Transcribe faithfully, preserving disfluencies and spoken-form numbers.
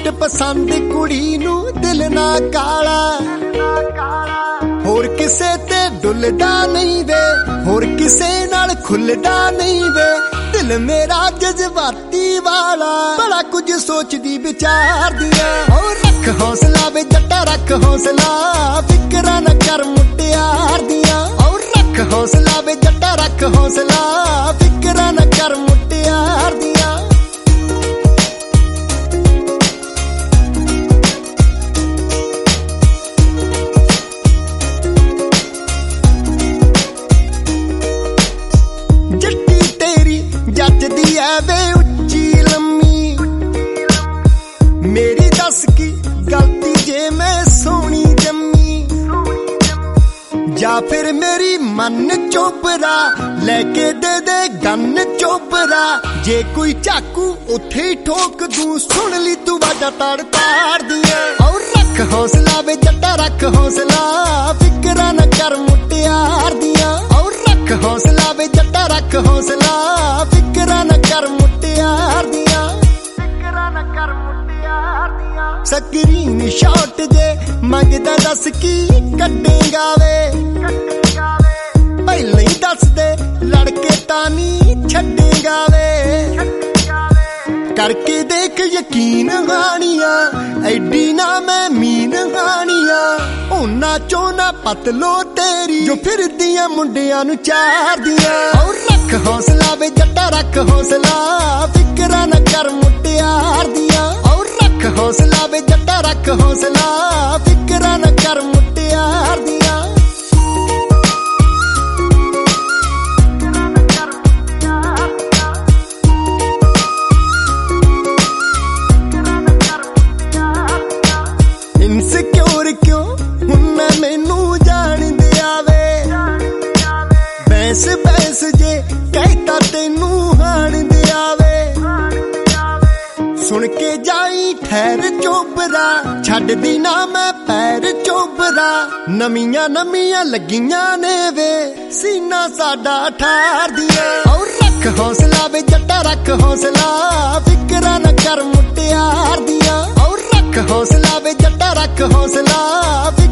Suit पसंद कुड़ी नू दिल ना काला, होर किसे ते डुलदा नहीं वे, होर किसे नाल खुलदा नहीं वे। दिल मेरा जज्बाती वाला बड़ा कुछ सोचदी विचार दिया। और रख हौसला वे जट्टा रख हौसला, फिकरा न कर मुटियार दिया। और रख हौसला वे जट्टा रख हौसला, फिकरा न कर मुटियार दिया। जट्टी तेरी जचदी है वे उच्ची लम्मी, मेरी दस की गलती जे मैं सोनी जम्मी। या फिर मेरी मन चोपरा लेके दे दे गन चोपरा, जे कोई चाकू उथे ही ठोक दूं, सुन ली तू वाजा ताड़ ताड़ दिया। और रख हौसला वे जट्टा रख हौसला, फिकरा न कर मुटियार दिया। और रख हौसला वे जट्टा रख हौसला, फिकरा न कर मुटियार दिया। फिकरा न कर मुटियार दिया। स्क्रीन शॉट जे मंगदा दस की कड्डेगा वे, पहले ही दस दे लड़के तानी छड्डेगा वे। करके देख यकीन हानिया, एडी ना मैं मीन हानिया। उन्ना चोना पतलो तेरी जो फिर दिया मुंडिया नु चार दिया। और रख हौसला वे जट्टा रख हौसला, फिकरा न कर मुटियार दिया। और रख हौसला वे जट्टा रख हौसला, फिकरा न कर मुटियार दिया। इनसिक्योर क्यों हुन्ना मैनू जान दिया वे, बैंस बैंस जे कहता तेनू हान दिया वे। सुन के जाई ठहर चोपरा, छड़ दी ना मैं पैर चोपरा। नमियां नमियां लगियां ने वे, सीना साडा ठार दिया। और रख हौसला वे जट्टा रख हौसला, फिकरा न कर मुटियार दिया। और रख हौसला वे जट्टा रख हौसला।